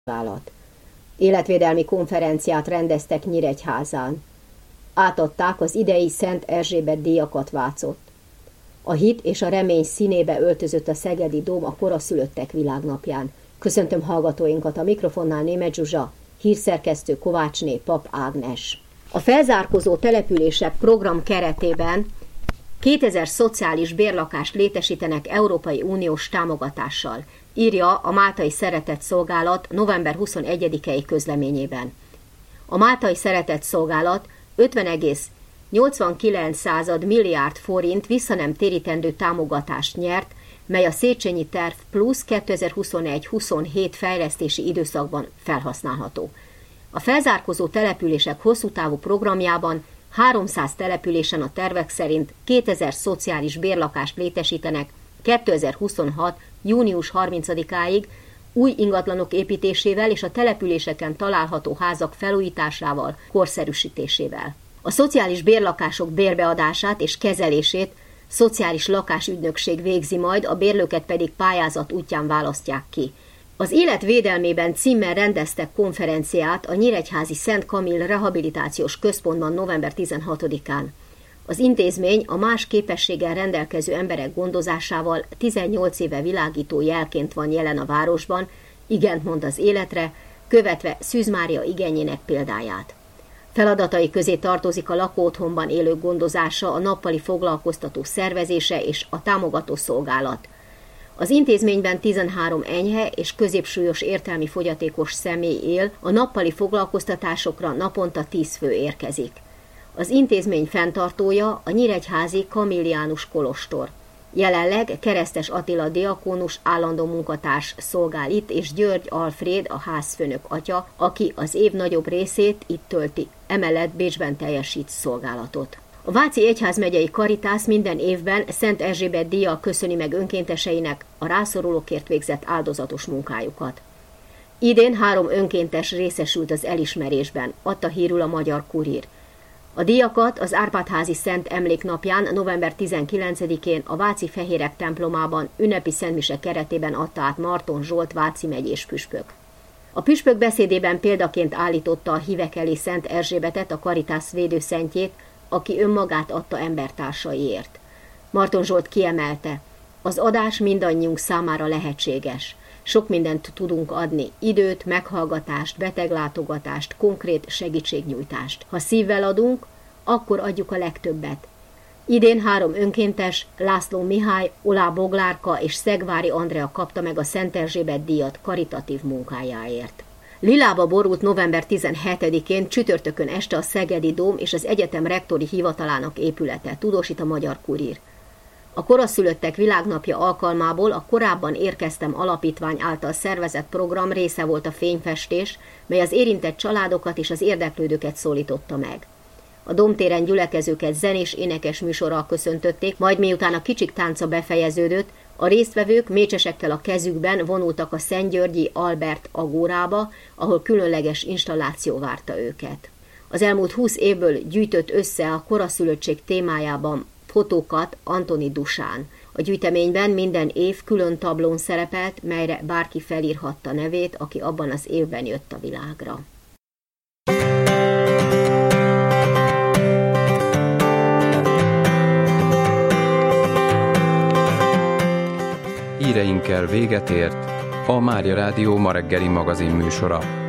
szolgálat. Életvédelmi konferenciát rendeztek Nyíregyházán. Átadták az idei Szent Erzsébet díjakat Vácott. A hit és a remény színébe öltözött a szegedi dóm a koraszülöttek világnapján. Köszöntöm hallgatóinkat, a mikrofonnál Németh Zsuzsa, hírszerkesztő Kovácsné, Pap Ágnes. A felzárkózó települések program keretében 2000 szociális bérlakást létesítenek Európai Uniós támogatással, írja a Máltai Szeretett Szolgálat november 21-i közleményében. A Máltai Szeretett Szolgálat 50,89 milliárd forint visszanemtérítendő támogatást nyert, mely a Széchenyi Terv Plusz 2021-27 fejlesztési időszakban felhasználható. A felzárkózó települések hosszútávú programjában 300 településen a tervek szerint 2000 szociális bérlakást létesítenek 2026. június 30-áig új ingatlanok építésével és a településeken található házak felújításával, korszerűsítésével. A szociális bérlakások bérbeadását és kezelését szociális lakásügynökség végzi majd, a bérlőket pedig pályázat útján választják ki. Az Élet védelmében címmel rendeztek konferenciát a nyíregyházi Szent Kamil Rehabilitációs Központban november 16-án. Az intézmény a más képességgel rendelkező emberek gondozásával 18 éve világító jelként van jelen a városban, igent mond az életre, követve Szűz Mária igényének példáját. Feladatai közé tartozik a lakóotthonban élők gondozása, a nappali foglalkoztató szervezése és a támogató szolgálat. Az intézményben 13 enyhe és középsúlyos értelmi fogyatékos személy él, a nappali foglalkoztatásokra naponta 10 fő érkezik. Az intézmény fenntartója a nyíregyházi Kamilliánus kolostor. Jelenleg Keresztes Attila diakónus állandó munkatárs szolgál itt, és György Alfréd a házfőnök atya, aki az év nagyobb részét itt tölti, emellett Bécsben teljesít szolgálatot. A Váci Egyházmegyei Karitász minden évben Szent Erzsébet díjjal köszöni meg önkénteseinek a rászorulókért végzett áldozatos munkájukat. Idén 3 önkéntes részesült az elismerésben, adta hírül a Magyar Kurír. A díjakat az Árpád-házi Szent Emléknapján november 19-én a Váci Fehérek templomában ünnepi szentmise keretében adta át Marton Zsolt váci megyés püspök. A püspök beszédében példaként állította a hívek elé Szent Erzsébetet, a Karitász védőszentjét, aki önmagát adta embertársaiért. Marton Zsolt kiemelte, az adás mindannyiunk számára lehetséges. Sok mindent tudunk adni, időt, meghallgatást, beteglátogatást, konkrét segítségnyújtást. Ha szívvel adunk, akkor adjuk a legtöbbet. Idén 3 önkéntes, László Mihály, Olá Boglárka és Szegvári Andrea kapta meg a Szent Erzsébet díjat karitatív munkájáért. Lilába borult november 17-én csütörtökön este a Szegedi Dóm és az egyetem rektori hivatalának épülete, tudósít a Magyar Kurír. A koraszülöttek világnapja alkalmából a Korábban érkeztem alapítvány által szervezett program része volt a fényfestés, mely az érintett családokat és az érdeklődőket szólította meg. A Domtéren gyülekezőket zenés énekes műsorral köszöntötték, majd miután a kicsik tánca befejeződött, a résztvevők mécsesekkel a kezükben vonultak a Szentgyörgyi Albert agórába, ahol különleges installáció várta őket. Az elmúlt 20 évből gyűjtött össze a koraszülöttség témájában fotókat Antoni Dusán. A gyűjteményben minden év külön tablón szerepelt, melyre bárki felírhatta nevét, aki abban az évben jött a világra. Híreinkkel véget ért a Mária Rádió ma reggeli magazin műsora.